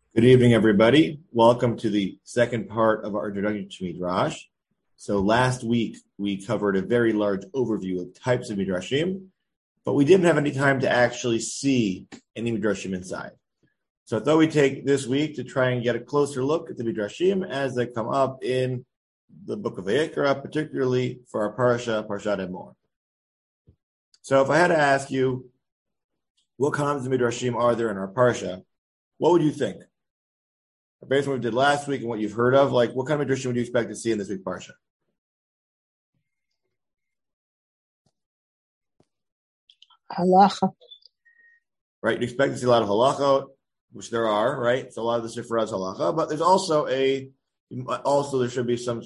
Good evening, everybody. Welcome to the second part of our introduction to Midrash. So last week, we covered a very large overview of types of Midrashim, but we didn't have any time to actually see any Midrashim inside. So I thought we'd take this week to try and get a closer look at the Midrashim as they come up in the book of Vayikra, particularly for our Parshat Emor. So if I had to ask you, what kinds of Midrashim are there in our Parsha, what would you think? Based on what we did last week and what you've heard of, like what kind of Midrashim would you expect to see in this week's Parsha? Halacha. Right, you expect to see a lot of halacha, which there are, right? So a lot of the Sifra is halacha, but there's also there should be some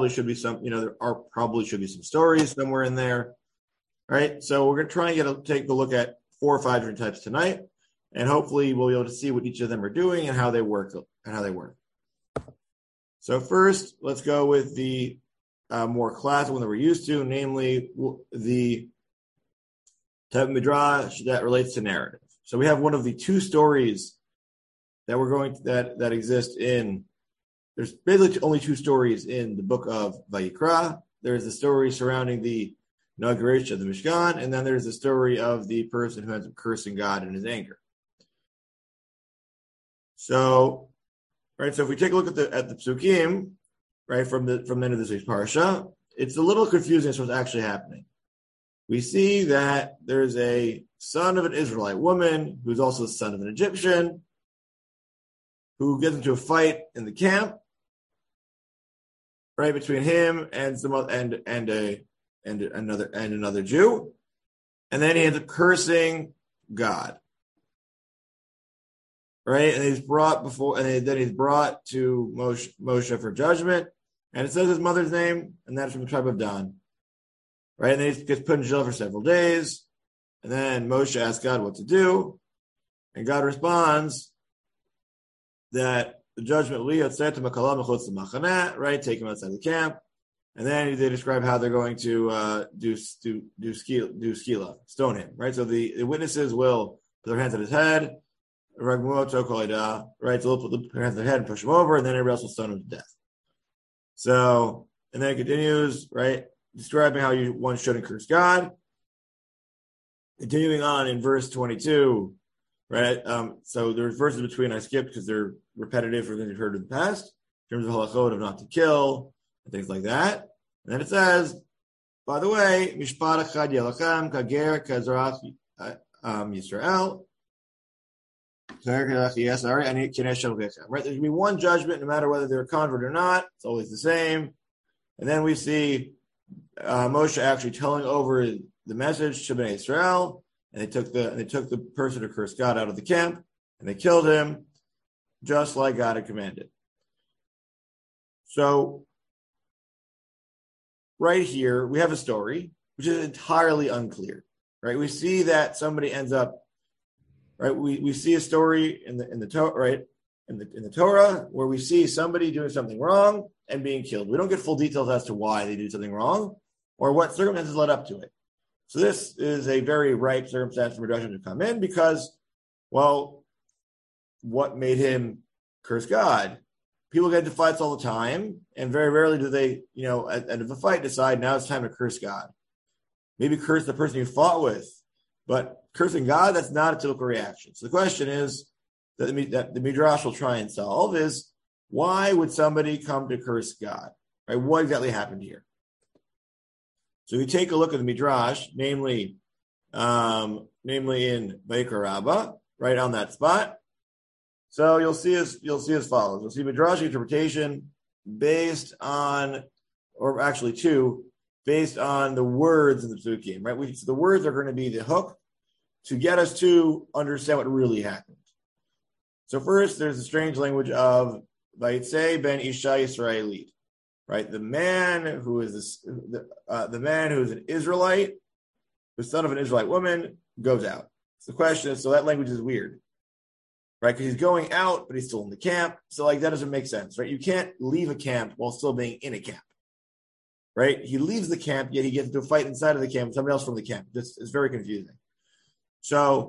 stories somewhere in there, right? So we're going to try and take a look at 4 or 5 different types tonight, and hopefully we'll be able to see what each of them are doing and how they work. So first, let's go with the more classic one that we're used to, namely the type of midrash that relates to narrative. So we have one of the 2 stories that exist in. There's basically only 2 stories in the book of Vayikra. There's the story surrounding the inauguration of the Mishkan, and then there's the story of the person who ends up cursing God in his anger. So, right. So if we take a look at the psukim, right, from the end of this week's parsha, it's a little confusing as to what's actually happening. We see that there's a son of an Israelite woman who's also the son of an Egyptian who gets into a fight in the camp, right, between him and another Jew, and then he ends up cursing God. Right, and he's brought to Moshe for judgment, and it says his mother's name, and that's from the tribe of Dan. Right, and then he gets put in jail for several days, and then Moshe asks God what to do, and God responds that the judgment will be right, take him outside the camp, and then they describe how they're going to do skila, stone him. Right, so the witnesses will put their hands on his head. Right, so they'll put their hands on their head and push him over, and then everybody else will stone him to death. So, and then it continues, right, describing how one shouldn't curse God. Continuing on in verse 22, right, so there's verses between I skipped because they're repetitive for things you've heard in the past, in terms of halachot of not to kill, and things like that. And then it says, by the way, mishpat echad yelachem kager kazarach Yisrael. Right, there's going to be one judgment, no matter whether they're a convert or not. It's always the same. And then we see Moshe actually telling over the message to Bnei Israel, and they took the person who cursed God out of the camp, and they killed him, just like God had commanded. So, right here we have a story which is entirely unclear. Right, we see that somebody ends up. Right, we see a story in the Torah where we see somebody doing something wrong and being killed. We don't get full details as to why they do something wrong or what circumstances led up to it. So this is a very ripe circumstance for Midrashim to come in because, well, what made him curse God? People get into fights all the time, and very rarely do they, at the end of a fight, decide now it's time to curse God. Maybe curse the person you fought with, but cursing God, that's not a typical reaction. So the question is that the Midrash will try and solve is, why would somebody come to curse God? Right? What exactly happened here? So we take a look at the Midrash, namely in Vayikra Rabbah, right on that spot. So you'll see as follows. You'll see Midrash interpretation based on, or actually 2, based on the words in the psukim. Right? So the words are going to be the hook to get us to understand what really happened. So first, there's the strange language of Vayitze ben Isha Yisraelit, right? The man who is an Israelite, the son of an Israelite woman, goes out. So the question is, so that language is weird, right? Because he's going out, but he's still in the camp. So that doesn't make sense, right? You can't leave a camp while still being in a camp, right? He leaves the camp, yet he gets into a fight inside of the camp with somebody else from the camp. It's very confusing. So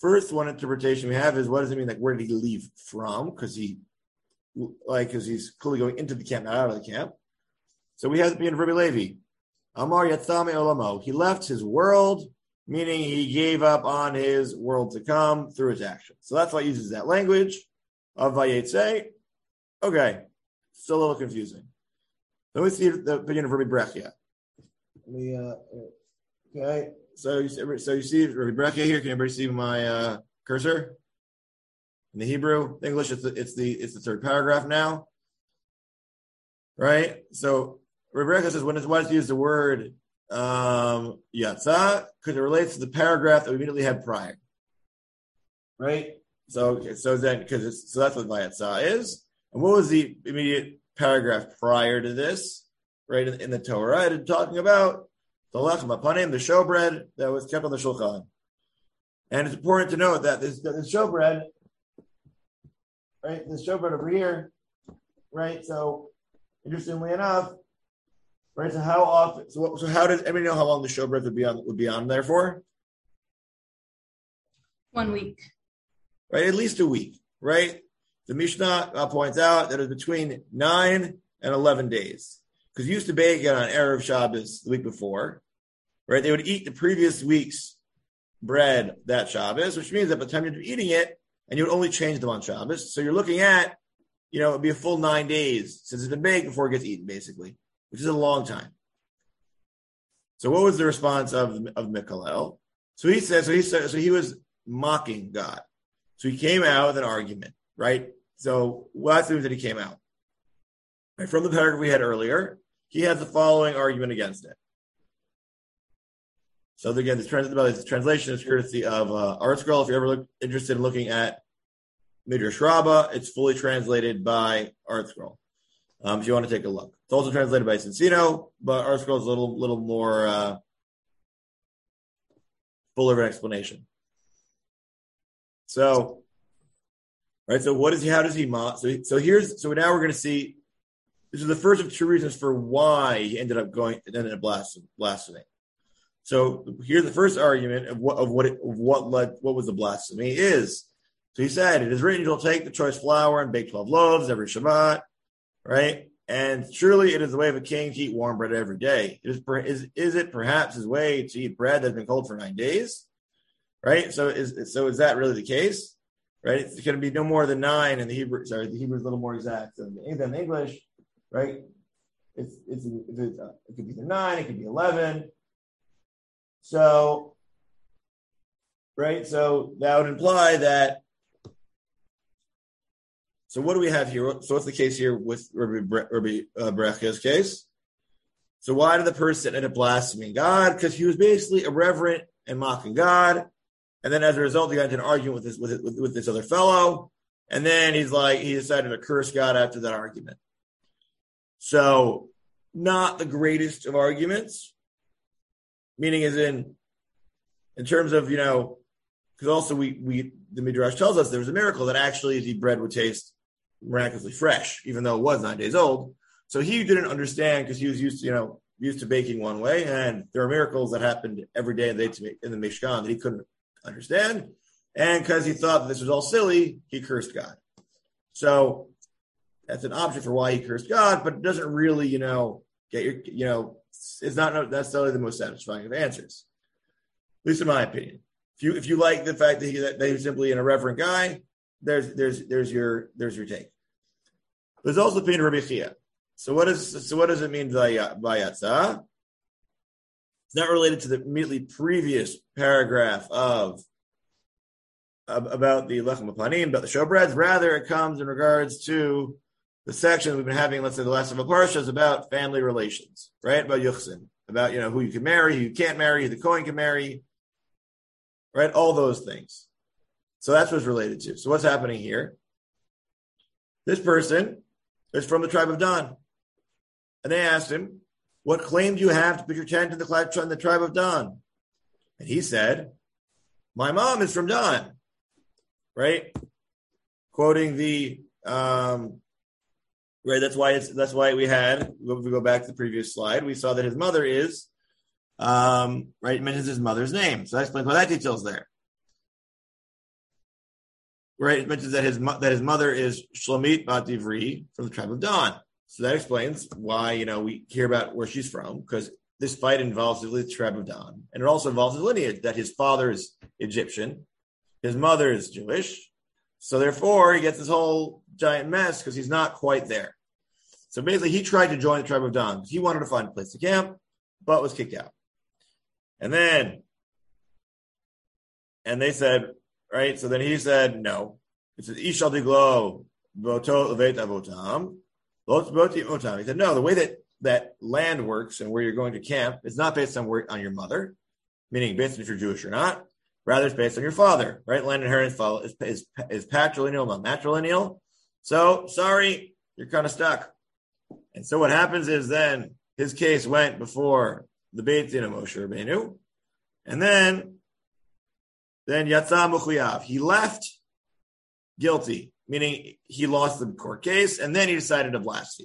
first one interpretation we have is, what does it mean? Like, where did he leave from? Because he's clearly going into the camp, not out of the camp. So we have to be in Rabbi Levi. Amar Yatzame Olamo. He left his world, meaning he gave up on his world to come through his actions. So that's why it uses that language of Vayetze. Okay, still a little confusing. Let me see the opinion of Rabbi Brechia. Okay, so you see Rabbi Brechia here. Can everybody see my cursor? In the Hebrew, the English, it's the third paragraph now, right? So Rabbi Brechia says when it's used the word yatsa, because it relates to the paragraph that we immediately had prior, right? So that's what vayatsa is. And what was the immediate paragraph prior to this, right, in the Torah? It is talking about the lechem hapanim, the showbread that was kept on the shulchan. And it's important to note that this showbread, right, this showbread over here, right, so interestingly enough, right, so how often, so how does everybody know how long the showbread would be on there for? 1 week. Right, at least a week, right? The Mishnah points out that it was between 9 and 11 days. Because you used to bake it on Erev Shabbos the week before, right? They would eat the previous week's bread that Shabbos, which means that by the time you're eating it, and you would only change them on Shabbos. So you're looking at, it'd be a full 9 days since it's been baked before it gets eaten, basically, which is a long time. So what was the response of Mikalel? So he was mocking God. So he came out with an argument, right? So last thing that he came out. Right, from the paragraph we had earlier, he has the following argument against it. So again, this translation is courtesy of ArtScroll. If you're ever interested in looking at Midrash Rabbah, it's fully translated by ArtScroll. If you want to take a look, it's also translated by Cincino, but ArtScroll is a little more fuller of an explanation. So, right. So how does he mock? So now we're going to see. This is the first of two reasons for why he ended up blaspheming. So here's the first argument of what was the blasphemy is. So he said, it is written, you'll take the choice flour and bake 12 loaves every Shabbat, right? And surely it is the way of a king to eat warm bread every day. Is it perhaps his way to eat bread that's been cold for 9 days? Right? So is that really the case? Right? It's going to be no more than 9 in the Hebrew. Sorry, the Hebrew is a little more exact than the English. Right? It could be 9, it could be 11. So, right? So that would imply that. So what do we have here? So what's the case here with Rabbi Brechia's case? So why did the person end up blaspheming God? Because he was basically irreverent and mocking God. And then as a result, he got into an argument with this other fellow. And then he decided to curse God after that argument. So not the greatest of arguments, meaning as in terms of, because also the Midrash tells us there was a miracle that actually the bread would taste miraculously fresh, even though it was 9 days old. So he didn't understand because he was used to baking one way, and there are miracles that happened every day in the Mishkan that he couldn't understand. And because he thought that this was all silly, he cursed God. So that's an option for why he cursed God, but it doesn't really, get your, it's not necessarily the most satisfying of answers, at least in my opinion. If you like the fact that he's simply an irreverent guy, there's your take. There's also the opinion of Rabbi Chia. So what does it mean by Yatsa? It's not related to the immediately previous paragraph about the lechem hapanim, about the showbreads. Rather, it comes in regards to the section we've been having, let's say the last of the parsha is about family relations, right? About yuchsin, about who you can marry, who you can't marry, who the kohen can marry, right? All those things. So that's what's related to. So what's happening here? This person is from the tribe of Dan, and they asked him, "What claim do you have to put your tent in the tribe of Dan?" And he said, "My mom is from Dan," right? Quoting the right. That's why we had. If we go back to the previous slide, we saw that his mother is right. It mentions his mother's name, so that explains why that detail's there. right? It mentions that his mother is Shlomit Bat Ivri from the tribe of Dan. So that explains why, we hear about where she's from, because this fight involves the tribe of Dan. And it also involves his lineage, that his father is Egyptian, his mother is Jewish. So therefore, he gets this whole giant mess because he's not quite there. So basically, he tried to join the tribe of Dan. He wanted to find a place to camp, but was kicked out. And they said, right? So then he said, no. It says, Ishal diglo voto levet avotam. He said, no, the way that land works and where you're going to camp is not based on your mother, meaning based on if you're Jewish or not. Rather, it's based on your father, right? Land inheritance is patrilineal, not matrilineal. So, sorry, you're kind of stuck. And so what happens is then his case went before the Beit Din of Moshe Rabbeinu, and then Yatsa Mechuyav. He left guilty, meaning he lost the court case, and then he decided to blaspheme.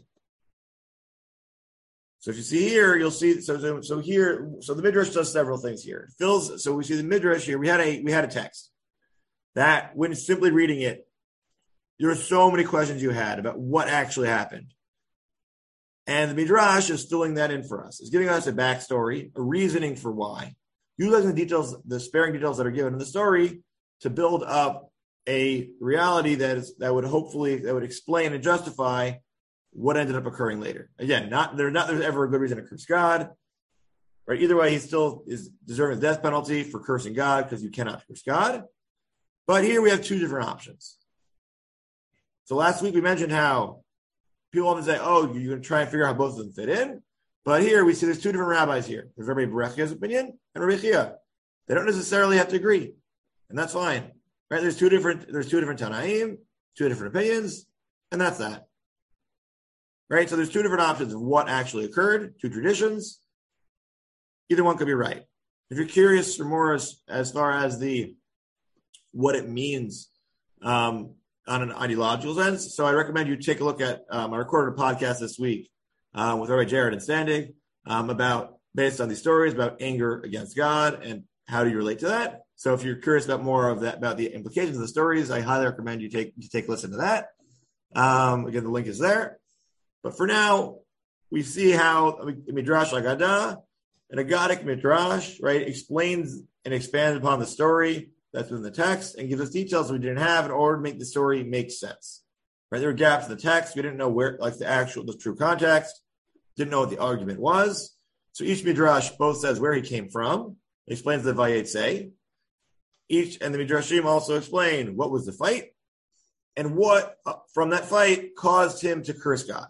So if you see here, you'll see. So the Midrash does several things here. So we see the Midrash here. We had a text that, when simply reading it, there are so many questions you had about what actually happened, and the Midrash is filling that in for us. It's giving us a backstory, a reasoning for why, utilizing the sparing details that are given in the story to build up a reality that would explain and justify what ended up occurring later. Again, there's ever a good reason to curse God, right? Either way, he still is deserving the death penalty for cursing God, because you cannot curse God. But here we have two different options. So last week we mentioned how people often say, "Oh, you're going to try and figure out how both of them fit in." But here we see there's two different rabbis here. There's Rabbi Berechia's opinion and Rabbi Chia. They don't necessarily have to agree, and that's fine, right? There's two different Tanaim, two different opinions, and that's that. Right, so there's two different options of what actually occurred, two traditions. Either one could be right. If you're curious for more as far as what it means on an ideological sense, so I recommend you take a look at. I recorded a podcast this week with Rabbi Jared and Standing based on these stories about anger against God and how do you relate to that. So if you're curious about more of that, about the implications of the stories, I highly recommend you take a listen to that. Again, the link is there. But for now, we see how Midrash Agadah, an Agadic Midrash, right, explains and expands upon the story that's within the text and gives us details we didn't have in order to make the story make sense. Right, there were gaps in the text. We didn't know where, like the true context, didn't know what the argument was. So each Midrash both says where he came from, explains the Vayetze. And the Midrashim also explain what was the fight and what from that fight caused him to curse God.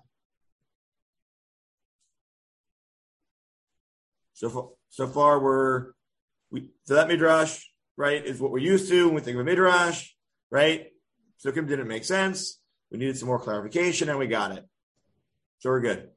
So far, so that Midrash, right, is what we're used to when we think of a Midrash, right? Sukkim didn't make sense. We needed some more clarification, and we got it. So we're good.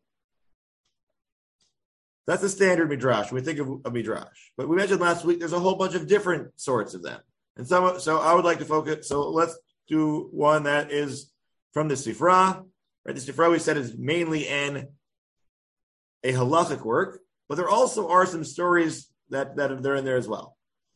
That's the standard Midrash when we think of a Midrash. But we mentioned last week there's a whole bunch of different sorts of them. And so I would like to focus. So let's do one that is from the Sifra. Right, the Sifra, we said, is mainly a halachic work. But there also are some stories that are in there as well.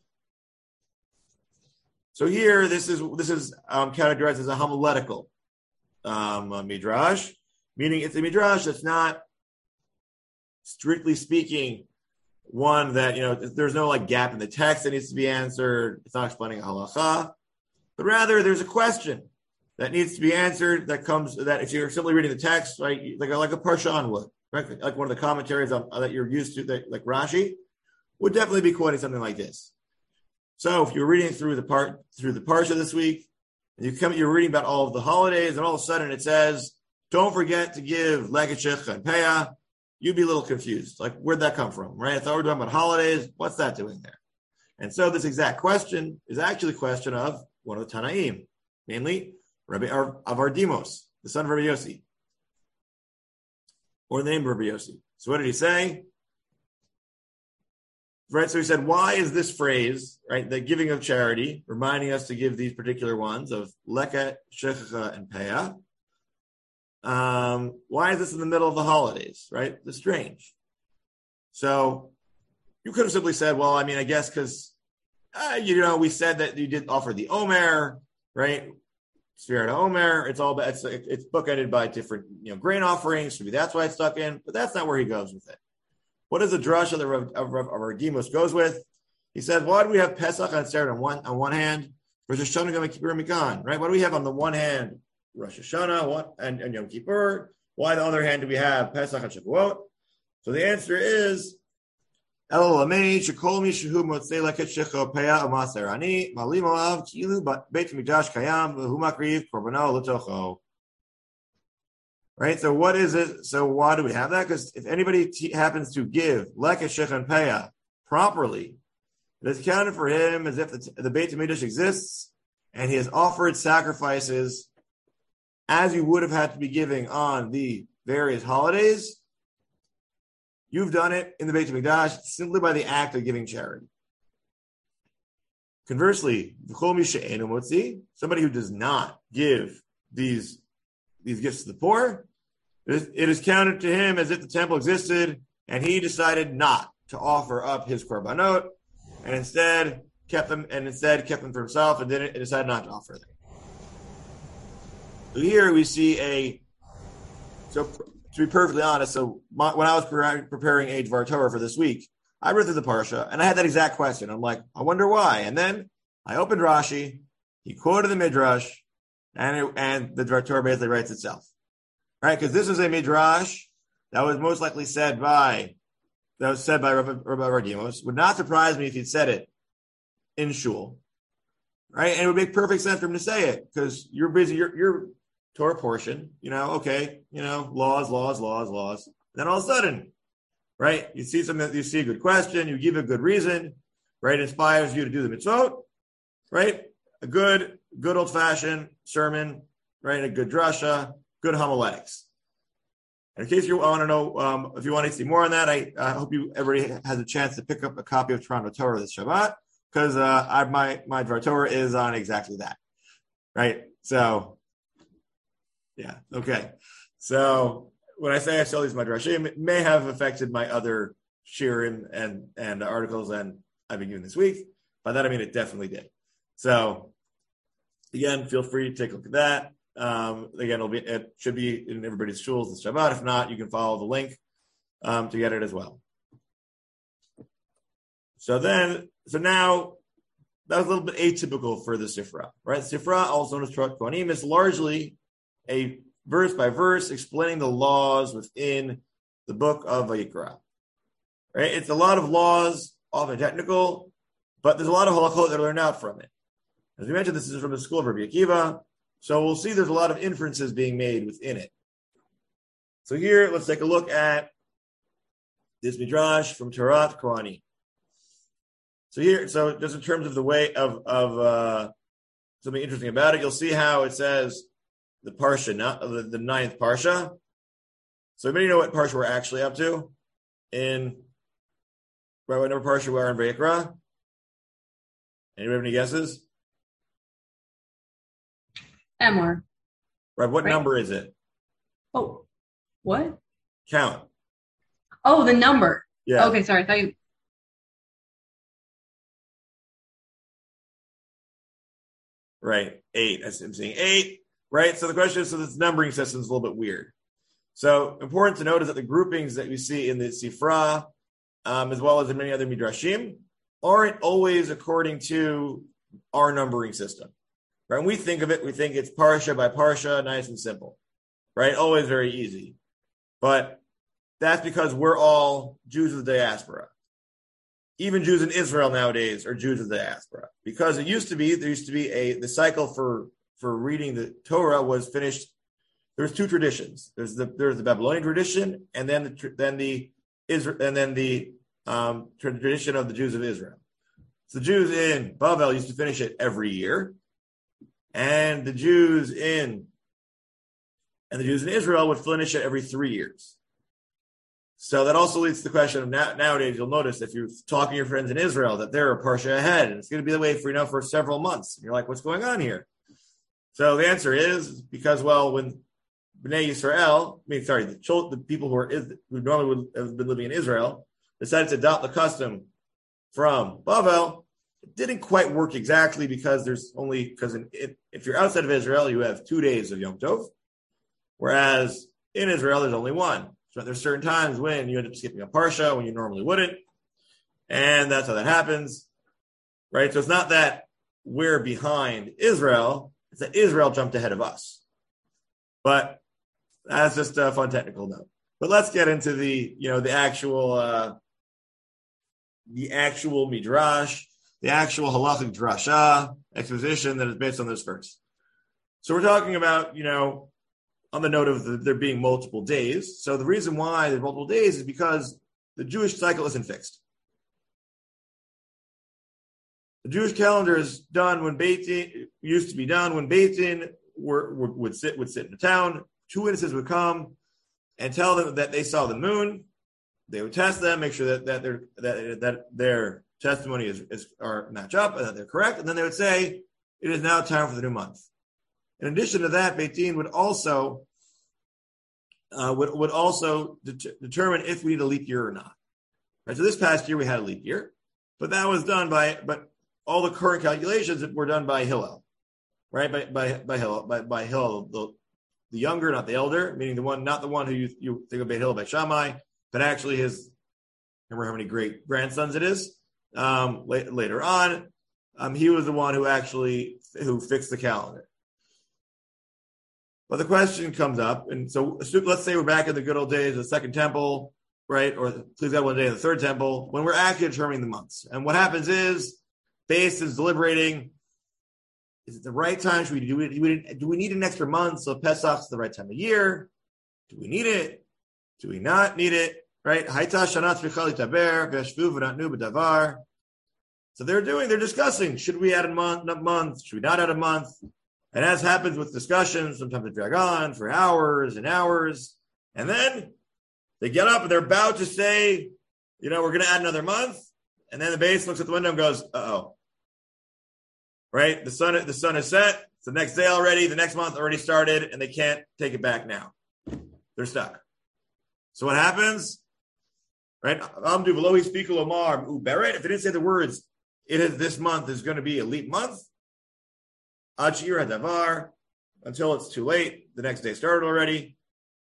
So here, this is categorized as a homiletical midrash, meaning it's a midrash that's not, strictly speaking, one that, there's no gap in the text that needs to be answered. It's not explaining a halacha, but rather there's a question that needs to be answered that if you're simply reading the text, right, like a Parshan would. Right? Like one of the commentaries that you're used to, like Rashi, would definitely be quoting something like this. So if you're reading through the Parsha this week, and you're reading about all of the holidays, and all of a sudden it says, "Don't forget to give Lekachich and Peah," you'd be a little confused. Like, where'd that come from? Right? I thought we were talking about holidays. What's that doing there? And so this exact question is actually a question of one of the Tanaim, namely Rabbi Avardimos, the son of Rabbi Yossi. Or the name of Rabbi Yossi. So what did he say? Right, so he said, why is this phrase, right, the giving of charity, reminding us to give these particular ones of Leka, Shechacha, and Peah? Why is this in the middle of the holidays, right? It's strange. So you could have simply said, well, I guess because, we said that you did offer the Omer, right? Sfirat Omer, it's all it's bookended by different grain offerings. Maybe that's why it's stuck in, but that's not where he goes with it. What is the drasha that Rav Gimus goes with? He said, why do we have Pesach and Seder on one hand, Rosh Hashanah, Yom Kippur, and Mikan, right? Why do we have on the one hand Rosh Hashanah and Yom Kippur? Why on the other hand do we have Pesach and Shavuot? So the answer is El Lamei Shekol Mishahu Motzei Leket Shecho Peah Amaser Ani Malim Olav Kilu Beit Mikdash Kayam V'Hu Makriv Korbanah L'Tocho. Right. So what is it? So why do we have that? Because if anybody happens to give Leket Shecho Peah properly, it is counted for him as if the Beit Mikdash exists, and he has offered sacrifices as you would have had to be giving on the various holidays. You've done it in the Beit HaMikdash simply by the act of giving charity. Conversely, somebody who does not give these gifts to the poor, it is counted to him as if the temple existed and he decided not to offer up his korbanot and instead kept them for himself and decided not to offer them. So here we see to be perfectly honest, when I was preparing a Dvar Torah for this week, I read through the Parsha, and I had that exact question. I'm like, I wonder why. And then I opened Rashi, he quoted the Midrash, and the Dvar Torah basically writes itself. Right? Because this is a Midrash that was most likely said by Rabbi Gimus. Would not surprise me if he'd said it in Shul. Right? And it would make perfect sense for him to say it, because you're busy, you're Torah portion, laws. And then all of a sudden, right, you see a good question, you give a good reason, right, it inspires you to do the mitzvot, right, a good old-fashioned sermon, right, a good drasha, good homiletics. And in case you want to know, if you want to see more on that, I hope everybody has a chance to pick up a copy of Toronto Torah this Shabbat, because my Dvar Torah is on exactly that, right, so... Yeah. Okay. So when I say I still use my drashim, it may have affected my other shiurim and articles and I've been given this week. By that I mean it definitely did. So again, feel free to take a look at that. Again, it should be in everybody's shuls this Shabbat. If not, you can follow the link to get it as well. So now that was a little bit atypical for the Sifra, right? Sifra, also known as Torah Kohanim, is largely a verse by verse explaining the laws within the book of Vayikra. Right? It's a lot of laws, often technical, but there's a lot of halachot that are learned out from it. As we mentioned, this is from the school of Rabbi Akiva, so we'll see there's a lot of inferences being made within it. So here, let's take a look at this midrash from Torah Kohanim. So just in terms of the way of something interesting about it, you'll see how it says the parsha, not the ninth parsha. So everybody know what parsha we're actually up to? What number parsha we are in Vayikra? Anybody have any guesses? Emor. Right, what number is it? Oh, what? Count. Oh, the number. Yeah. Okay, sorry. I thought you... Right, 8. I'm seeing 8. Right, so the question is, this numbering system is a little bit weird. So important to note is that the groupings that we see in the Sifra, as well as in many other midrashim, aren't always according to our numbering system. Right, when we think of it, we think it's parsha by parsha, nice and simple. Right, always very easy. But that's because we're all Jews of the diaspora. Even Jews in Israel nowadays are Jews of the diaspora, because there used to be the cycle for reading the Torah was finished. There's two traditions. There's the Babylonian tradition, and then the tradition of the Jews of Israel. So the Jews in Bavel used to finish it every year, and the Jews in Israel would finish it every 3 years. So that also leads to the question of nowadays. You'll notice if you're talking to your friends in Israel that they're a parsha ahead, and it's going to be the way for several months. And you're like, what's going on here? So the answer is because, when Bnei Yisrael, the people who normally would have been living in Israel, decided to adopt the custom from Bavel, It didn't quite work exactly because if you're outside of Israel, you have 2 days of Yom Tov, whereas in Israel, there's only one. So there's certain times when you end up skipping a parsha when you normally wouldn't, and that's how that happens, right? So it's not that we're behind Israel; it's that Israel jumped ahead of us. But that's just a fun technical note. But let's get into the actual midrash, the actual halachic drasha exposition that is based on this verse. So we're talking about, on the note of there being multiple days. So the reason why there's multiple days is because the Jewish cycle isn't fixed. The Jewish calendar is done when Beit Din used to be done when Beit Din would sit in the town. 2 witnesses would come and tell them that they saw the moon. They would test them, make sure that their testimony is match up and that they're correct, and then they would say it is now time for the new month. In addition to that, Beit Din would also determine if we need a leap year or not. Right. So this past year we had a leap year, but that was done but all the current calculations were done by Hillel, right? By Hillel, the younger, not the elder, meaning not the one who you think of Beit Hillel by Shammai, but actually remember how many great grandsons it is. Later on, he was the one who fixed the calendar. But the question comes up, and so let's say we're back in the good old days of the Second Temple, right? Or please God, one day in the Third Temple, when we're actually determining the months. And what happens is, Beis is deliberating, is it the right time? Should we do it? Do we need an extra month? So Pesach's the right time of year. Do we need it? Do we not need it? Right? So they're discussing, should we add a month? Should we not add a month? And as happens with discussions, sometimes they drag on for hours and hours. And then they get up and they're about to say, we're going to add another month. And then the Beis looks at the window and goes, uh-oh. Right? The sun is set. It's the next day already. The next month already started, and they can't take it back now. They're stuck. So what happens? Right? If they didn't say the words, this month is going to be a leap month. Until it's too late. The next day started already.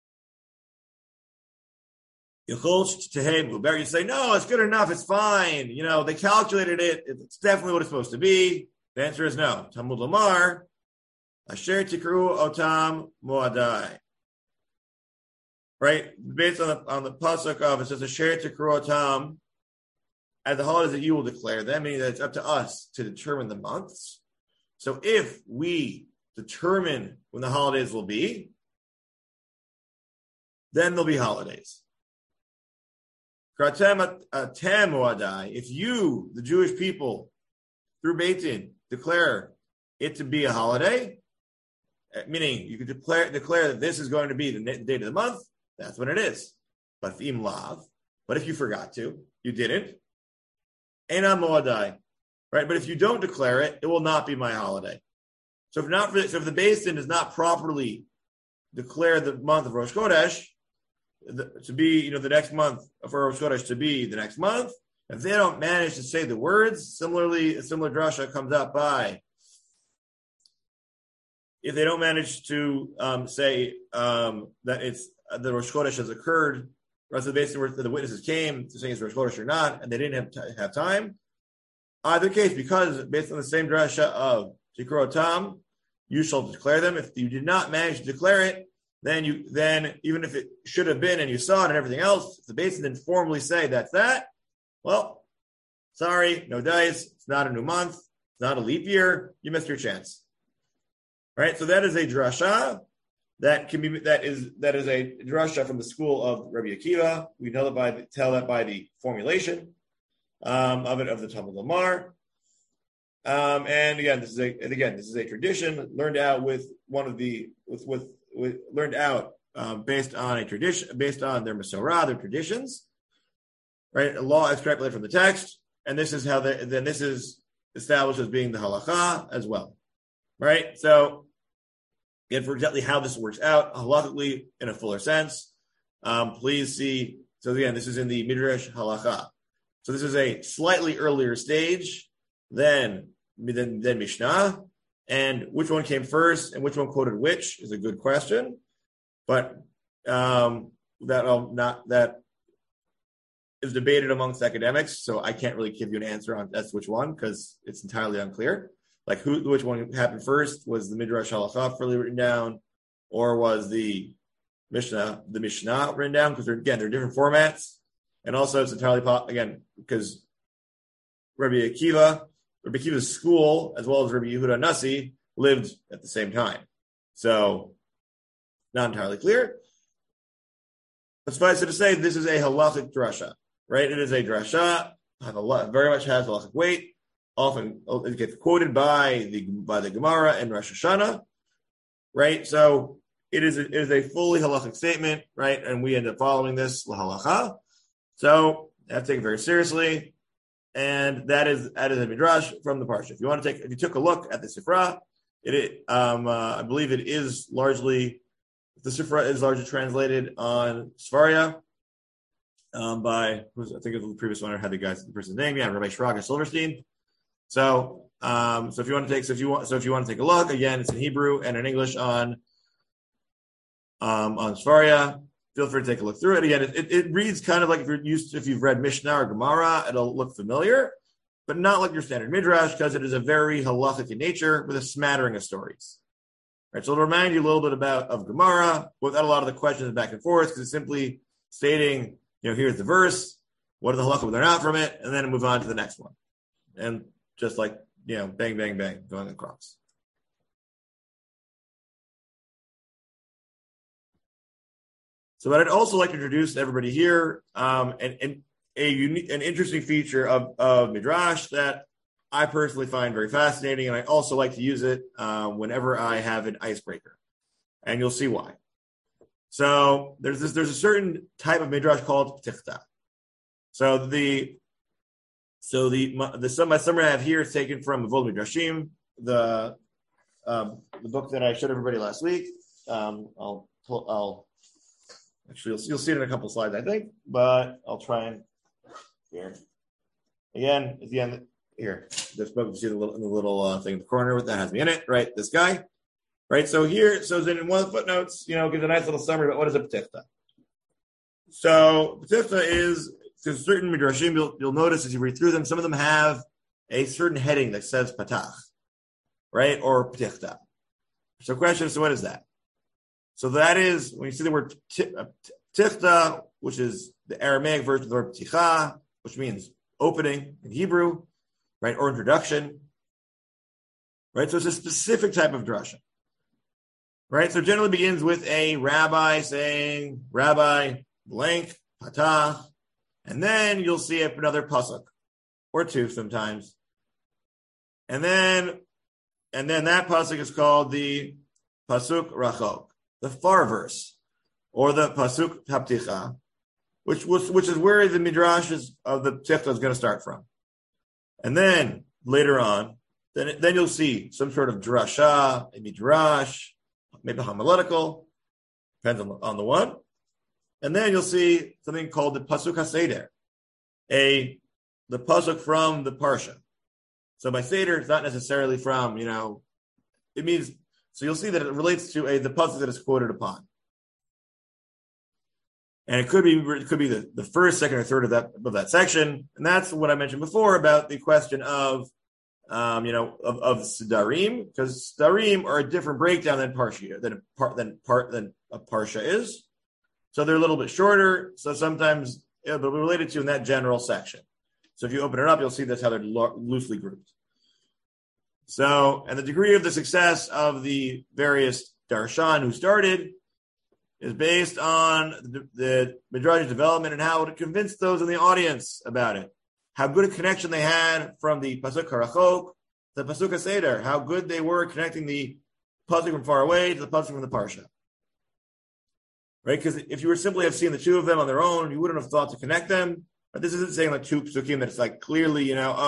You say, no, it's good enough. It's fine. They calculated it. It's definitely what it's supposed to be. The answer is no. Talmud Lamar, Asher Tikru Otam Moadai. Right? Based on the pasuk of it says Asher Tikru Otam, at the holidays that you will declare them, meaning that it's up to us to determine the months. So if we determine when the holidays will be, then there'll be holidays. If you, the Jewish people, through Beit Din, declare it to be a holiday, meaning you could declare that this is going to be the date of the month, that's when it is. But if you forgot to, you didn't, Eina Moadai, right? But if you don't declare it, it will not be my holiday. So if the Beit Din does not properly declare the month of Rosh Chodesh to be, the next month for Rosh Chodesh to be the next month, if they don't manage to say the words, similarly, a similar drasha comes up if they don't manage to say that it's the Rosh Chodesh has occurred, or the Beit Din where the witnesses came to say it's Rosh Chodesh or not, and they didn't have time. Either case, because based on the same drasha of Tikru Otam, you shall declare them. If you did not manage to declare it, then even if it should have been and you saw it and everything else, if the Beit Din didn't formally say that's that, well, sorry, no dice. It's not a new month. It's not a leap year. You missed your chance. Right? So that is a drasha that is a drasha from the school of Rabbi Akiva. We tell that by the formulation of the Talmud Lamar. And again, this is a tradition learned out based on a tradition, based on their Masorah, their traditions. Right, a law extrapolated from the text, and this is how this is established as being the halacha as well. Right, so again, for exactly how this works out halachically in a fuller sense, please see. So again, this is in the Midrash Halacha. So this is a slightly earlier stage then Mishnah. And which one came first and which one quoted which is a good question. But that is debated amongst academics, so I can't really give you an answer on that's which one because it's entirely unclear. Like which one happened first? Was the Midrash Halacha fully written down, or was the Mishnah written down? Because they're different formats, and also it's entirely because Rabbi Akiva's school as well as Rabbi Yehuda Nasi lived at the same time, so not entirely clear. But suffice it to say, this is a halachic drasha, right? It is a drasha, very much has halachic weight. Often it gets quoted by the Gemara and Rosh Hashanah, right? So it is a fully halachic statement, right? And we end up following this lahalacha. So I have to take it very seriously, and that is a midrash from the parsha. If you took a look at the Sifra, I believe it is largely. The Sifra is largely translated on Sfaria by I think it was the previous one. I had the person's name, Rabbi Shraga Silverstein. So if you want to take a look, again, it's in Hebrew and in English on Sfaria. Feel free to take a look through it. Again, it reads kind of like if you've read Mishnah or Gemara, it'll look familiar, but not like your standard midrash because it is a very halachic in nature with a smattering of stories. Right, so to remind you a little bit of Gemara, without a lot of the questions back and forth, because it's simply stating, here's the verse, what are the halakha they're not from it, and then move on to the next one. And just like, bang, bang, bang, going across. So what I'd also like to introduce to everybody here, an interesting feature of Midrash that I personally find very fascinating, and I also like to use it whenever I have an icebreaker, and you'll see why. So there's a certain type of midrash called Ptichta. So my summary I have here is taken from Vol Midrashim, the book that I showed everybody last week. You'll see it in a couple slides, I think, but I'll try and here again at the end. Here, this book, you see the little thing in the corner that has me in it, right? This guy, right? So in one of the footnotes, gives a nice little summary about what is a Ptichta. So Ptichta is certain midrashim. You'll notice as you read through them, some of them have a certain heading that says Patach, right, or Ptichta. So question: so what is that? So that is when you see the word Ptichta, which is the Aramaic version of the word Pticha, which means opening in Hebrew. Right, or introduction, right? So it's a specific type of drasha, right? So it generally begins with a rabbi saying, "Rabbi blank patach," and then you'll see another pasuk or two sometimes, and then that pasuk is called the pasuk rachok, the far verse, or the pasuk hapticha, which is where the midrash of the Ptichta is going to start from. And then later on, then you'll see some sort of drasha, a midrash, maybe homiletical, depends on the one. And then you'll see something called the pasuk haseder, the pasuk from the parsha. So by seder, it's not necessarily from, it means, so you'll see that it relates to the pasuk that is quoted upon. And it could be the first, second, or third of that section, and that's what I mentioned before about the question of Sidarim, because Sidarim are a different breakdown than Parsha than a Parsha is. So they're a little bit shorter. So sometimes it'll be related to in that general section. So if you open it up, you'll see that's how they're loosely grouped. So, and the degree of the success of the various darshan who started is based on the Midrash's development and how it convinced those in the audience about it. How good a connection they had from the Pasuk Harachok to the Pasuk HaSeder. How good they were connecting the Pasuk from far away to the Pasuk from the Parsha. Right? Because if you were simply have seen the two of them on their own, you wouldn't have thought to connect them. But this isn't saying like two Pasukim that it's like clearly,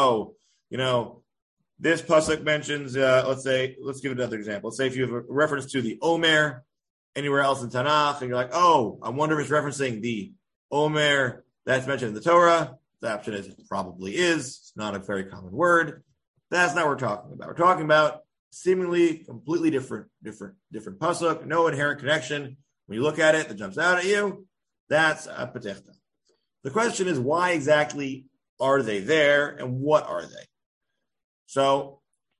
this Pasuk mentions, let's give another example. Let's say if you have a reference to the Omer, anywhere else in Tanakh, and you're like, oh, I wonder if it's referencing the Omer that's mentioned in the Torah. The option is it probably is. It's not a very common word. That's not what we're talking about. We're talking about seemingly completely different pasuk, no inherent connection. When you look at it, that jumps out at you. That's a Petechta. The question is, why exactly are they there, and what are they? So,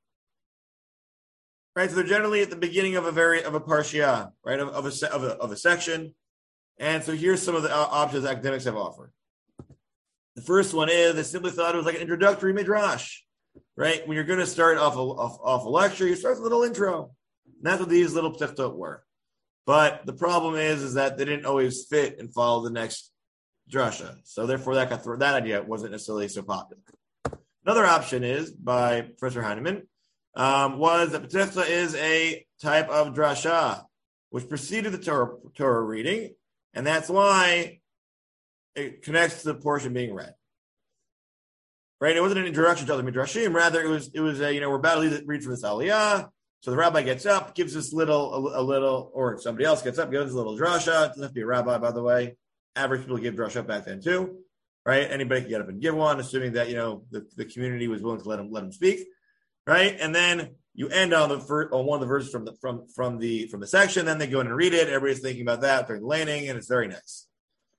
right, so they're generally at the beginning of a parsha, right, of a section. And so here's some of the options academics have offered. The first one is they simply thought it was like an introductory midrash, right? When you're going to start off a lecture, you start with a little intro. And that's what these little ptichtot were. But the problem is that they didn't always fit and follow the next drasha. So therefore, that idea wasn't necessarily so popular. Another option is by Professor Heinemann was that ptichta is a type of drasha which preceded the Torah reading, and that's why it connects to the portion being read. Right? It wasn't an introduction to other midrashim. Rather, it was we're about to read from this aliyah. So the rabbi gets up, gives this a little, or somebody else gets up, gives a little drasha. It doesn't have to be a rabbi, by the way. Average people give drasha back then too, right? Anybody can get up and give one, assuming that the community was willing to let him speak, right? And then you end on one of the verses from the section. Then they go in and read it. Everybody's thinking about that during the laning, and it's very nice.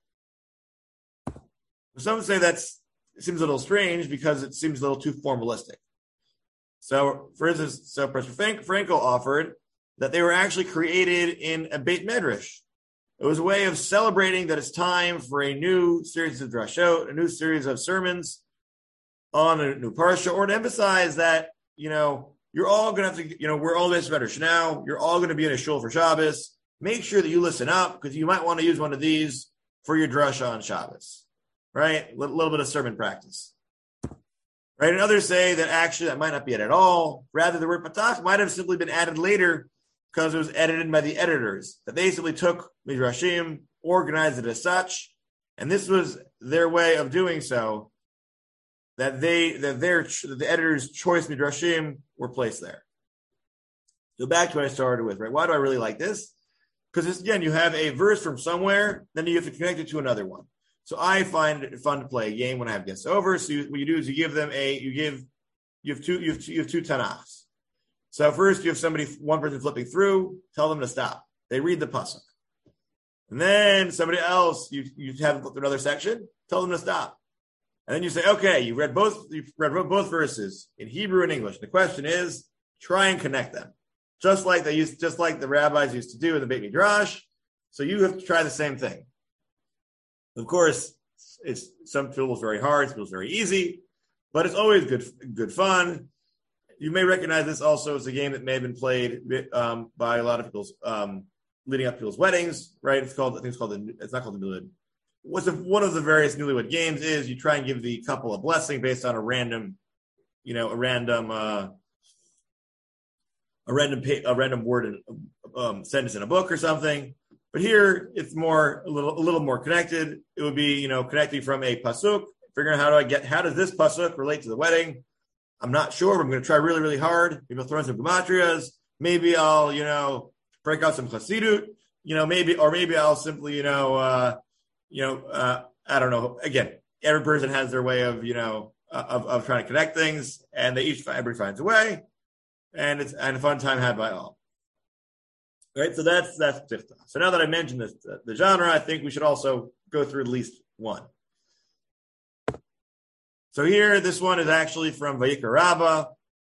Some say it seems a little strange because it seems a little too formalistic. So, for instance, Professor Frankel offered that they were actually created in a Beit Medrash. It was a way of celebrating that it's time for a new series of drashot, a new series of sermons on a new parsha, or to emphasize that, you're all going to have to, we're all Beit Medrash now. You're all going to be in a shul for Shabbos. Make sure that you listen up because you might want to use one of these for your drasha on Shabbos. Right? A little bit of sermon practice. Right? And others say that actually that might not be it at all. Rather, the word patach might have simply been added later because it was edited by the editors. That they simply took midrashim, organized it as such, and this was their way of doing so. That the editors' choice midrashim were placed there. So back to what I started with. Right? Why do I really like this? Because again, you have a verse from somewhere, then you have to connect it to another one. So I find it fun to play a game when I have guests over. So what you do is you give them you have two Tanakhs. So first you have one person flipping through, tell them to stop. They read the pasuk. And then somebody else, you have them flip through another section, tell them to stop. And then you say, okay, you've read both verses in Hebrew and English. The question is, try and connect them. Just like the rabbis used to do in the Beit Midrash. So you have to try the same thing. Of course, some feels very hard, some feels very easy, but it's always good fun. You may recognize this also as a game that may have been played by a lot of people's leading up to people's weddings, right? It's not called the newlywed. One of the various newlywed games is you try and give the couple a blessing based on a random word and sentence in a book or something. But here it's a little more connected. It would be, connecting from a pasuk, figuring out how does this pasuk relate to the wedding? I'm not sure, but I'm going to try really, really hard. Maybe I'll throw in some gematrias. Maybe I'll, break out some chassidut. Maybe I'll simply, I don't know. Again, every person has their way of, of trying to connect things, and everybody finds a way, and it's a fun time had by all. Right, so that's Tifta. So now that I mentioned the genre, I think we should also go through at least one. So here, this one is actually from Vayikra Rabbah,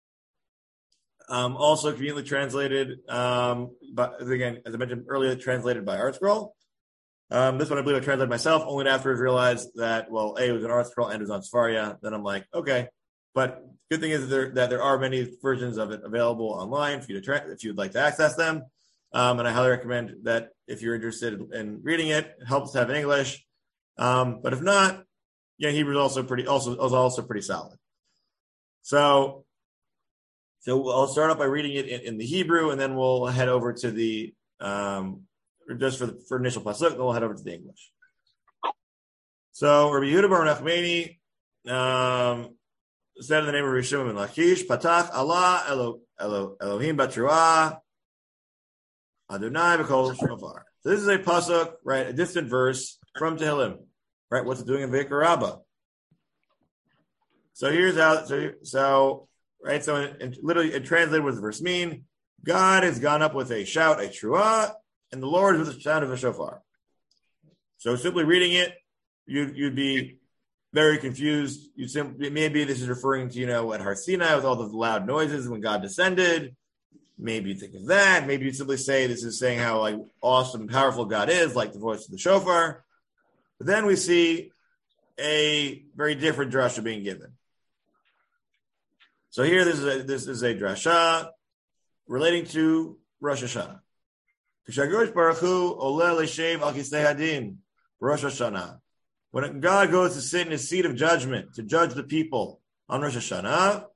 also conveniently translated, but again, as I mentioned earlier, translated by ArtScroll. This one I believe I translated myself, only after I realized that, it was an ArtScroll and it was on Sefaria. Then I'm like, okay. But good thing is that there are many versions of it available online for you if you'd like to access them. And I highly recommend that if you're interested in reading it. It helps to have in English. But if not, Hebrew is also pretty solid. So I'll start off by reading it in the Hebrew, and then we'll head over to the just for initial pasuk, then we'll head over to the English. So Rabbi Yehuda bar Nachmani said in the name of Rabbi Shimon ben Lachish, Patach Allah Elohim Batruah Adonai b'kol shofar. So this is a pasuk, right? A distant verse from Tehillim, right? What's it doing in Vayikra Rabbah? So here's how. So right? So literally, it translated what does the verse mean? God has gone up with a shout, a truah, and the Lord with the sound of a shofar. So simply reading it, you'd be very confused. Maybe this is referring to, at Har Sinai with all the loud noises when God descended. Maybe you think of that. Maybe you simply say this is saying how awesome and powerful God is, like the voice of the shofar. But then we see a very different drasha being given. So here, this is a drasha relating to Rosh Hashanah. K'shagosh Baruch Hu oleh l'shev al kisei hadin Rosh Hashanah. When God goes to sit in his seat of judgment to judge the people on Rosh Hashanah,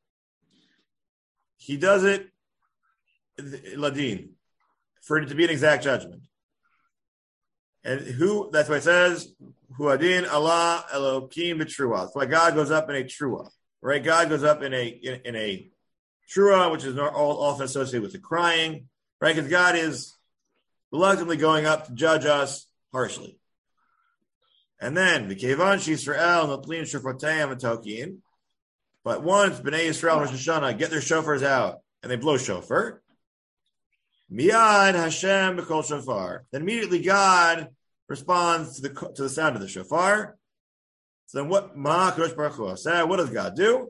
he does it ladin, for it to be an exact judgment. And that's why it says, Hu adin Allah Elokim b'truah. That's why God goes up in a truah, right? God goes up in a truah, which is often associated with the crying, right? Because God is reluctantly going up to judge us harshly. And then, the Kevan Yisrael Notlin Shofarteim Atokin. But once Bnei Yisrael Rosh Hashanah get their shofars out and they blow shofar, Miyad Hashem b'kol shofar. Then immediately God responds to the sound of the shofar. So then what does God do?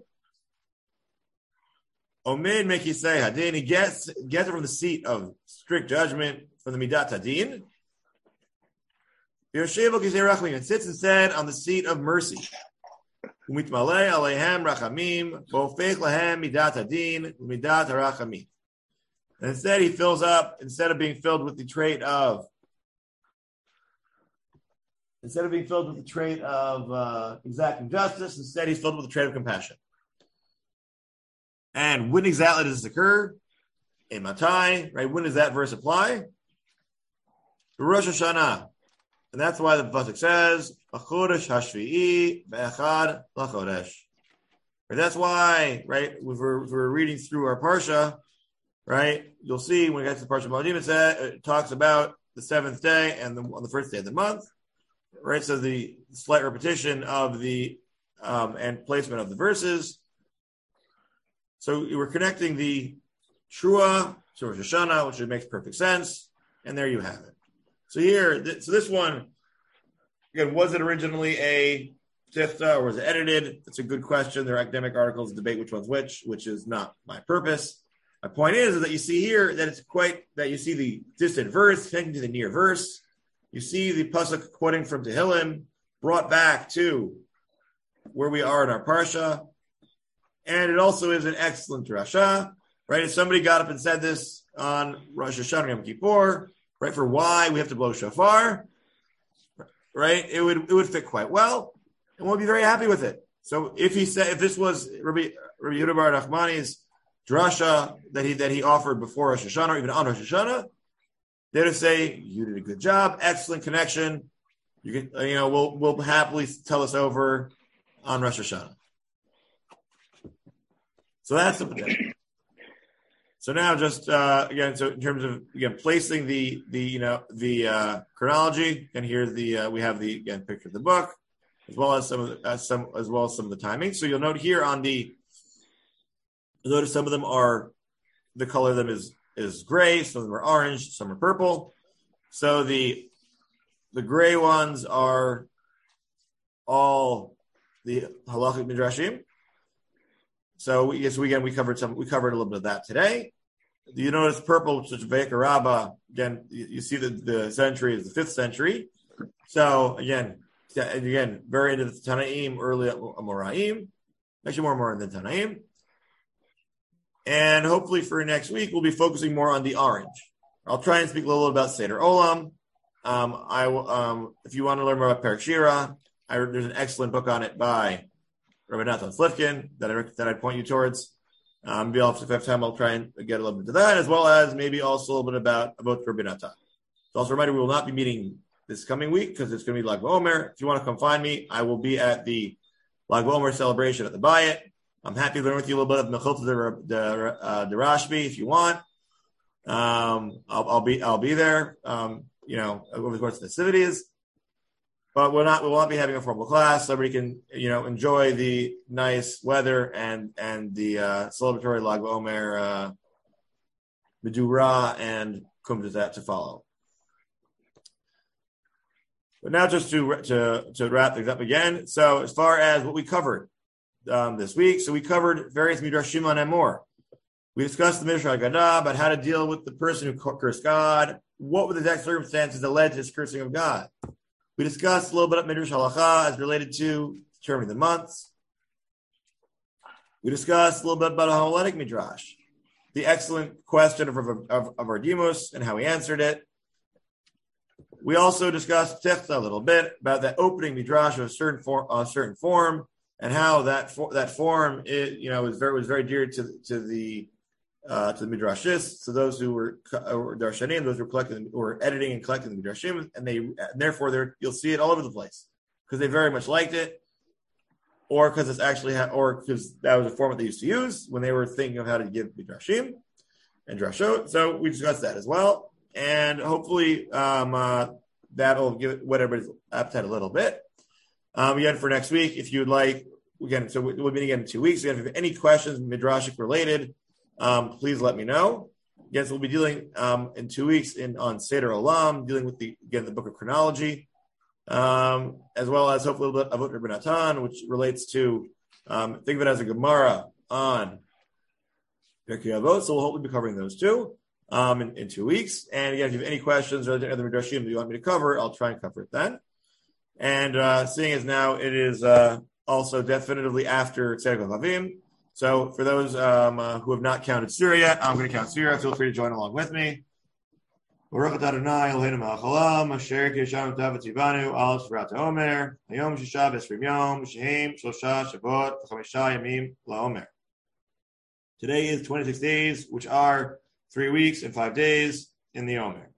Omid Mekisei Hadin. He gets it from the seat of strict judgment, from the Midat Hadin. And sits instead on the seat of mercy. And instead he fills up, instead of being filled with the trait of exacting justice, instead he's filled with the trait of compassion. And when exactly does this occur? In Matai, right? When does that verse apply? Rosh Hashanah. And that's why the pasuk says, "B'chodesh hashvi'i be'echad lachodesh." That's why, right? If we're reading through our parsha, right? You'll see when it gets to the parsha Moedim, it talks about the seventh day and on the first day of the month, right? So the slight repetition of the and placement of the verses. So we're connecting the Trua to Rosh Hashanah, which makes perfect sense, and there you have it. So here, this one, again, was it originally a tifta or was it edited? It's a good question. There are academic articles that debate which one's which is not my purpose. My point is that you see here that you see the distant verse connecting to the near verse. You see the pasuk quoting from Tehillim brought back to where we are in our parsha. And it also is an excellent drasha, right? If somebody got up and said this on Rosh Hashanah Yom Kippur, right, for why we have to blow shofar, right, it would fit quite well, and we'll be very happy with it. So if this was Rabbi Yehuda bar Nachmani's drasha that he offered before Rosh Hashanah, or even on Rosh Hashanah, they would say, you did a good job, excellent connection. You can, we'll happily tell us over on Rosh Hashanah. So that's the potential. So now, just again, so in terms of placing the chronology, and here's we have the picture of the book, as well as some of the timing. So you'll note here notice some of them are the color of them is gray, some of them are orange, some are purple. So the gray ones are all the halachic midrashim. So we covered a little bit of that today. You notice purple, such Vayikra Rabbah. Again, you see the century is the 5th century. So again, very into the Tanaim, early Amoraim, actually more than Tanaim. And hopefully for next week, we'll be focusing more on the orange. I'll try and speak a little about Seder Olam. If you want to learn more about Perek Shira, there's an excellent book on it by Rabbi Nathan Slifkin that I'd point you towards. Maybe if I have time, I'll try and get a little bit to that, as well as maybe also a little bit about Rabbi Nathan. So also a reminder, we will not be meeting this coming week because it's going to be Lag BaOmer. If you want to come find me, I will be at the Lag BaOmer celebration at the Bayit. I'm happy to learn with you a little bit of Mechilta de Rashbi if you want. I'll be there, over the course of the festivities. but we will not be having a formal class. Somebody can, enjoy the nice weather and the celebratory Lag BaOmer Medura and Kumdazat to follow. But now just to wrap things up again. So as far as what we covered this week, so we covered various Midrashim on Emor. We discussed the Midrash Haggadah about how to deal with the person who cursed God. What were the exact circumstances that led to his cursing of God? We discussed a little bit of Midrash Halacha as related to determining the months. We discussed a little bit about a homiletic Midrash, the excellent question of Ardimus and how he answered it. We also discussed Tichta a little bit about that opening Midrash of a certain form and how that form was very dear to the Midrashis, so those who were Darshanim, those who were editing and collecting the Midrashim, and therefore you'll see it all over the place because they very much liked it, or because it's actually or because that was a format they used to use when they were thinking of how to give Midrashim and Drashot. So we discussed that as well, and hopefully that'll give what everybody's appetite a little bit. Again, for next week, if you'd like, again, so we'll be again in 2 weeks. Again, if you have any questions Midrashic related, please let me know. Yes, we'll be dealing in 2 weeks on Seder Olam, dealing with the book of chronology, as well as hopefully a little bit of Avot Rabbi Natan, which relates to think of it as a Gemara on Pirkei Avot. So we'll hopefully be covering those too in 2 weeks. And again, if you have any questions or other Midrashim that you want me to cover, I'll try and cover it then. And seeing as now it is also definitively after Tzedek Vavim. So for those who have not counted Surah yet, I'm going to count Surah. Feel free to join along with me. Baruch atah Adonai Eloheinu melech haolam, asher kiyashanu tav v'tzivanu al Shvat HaOmer, hayom shisha v'esrim yom, shehem shlosha shavot v'chamisha yamim la'omer. Today is 26 days, which are 3 weeks and 5 days in the Omer.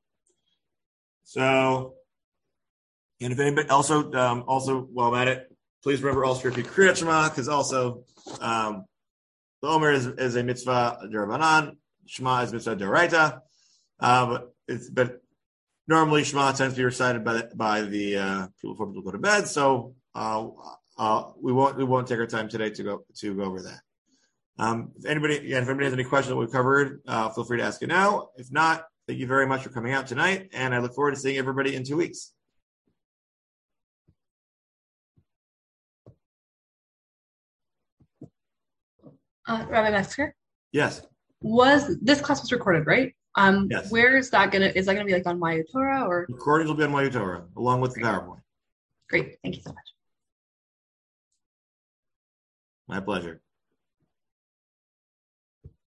So, and if anybody also while I'm at it, please remember also if you Kriyat Shema, because also the Omer is a mitzvah d'Rabbanan, Shema is mitzvah d'Oraita, but normally Shema tends to be recited by the people before people go to bed. So we won't take our time today to go over that. If anybody has any questions that we've covered, feel free to ask it now. If not, thank you very much for coming out tonight, and I look forward to seeing everybody in 2 weeks. Rabbi Metzger? Yes. This class was recorded, right? Yes. Where is that is that gonna be like on Mayu Torah or? Recordings will be on Mayu Torah along with the PowerPoint. Great, thank you so much. My pleasure.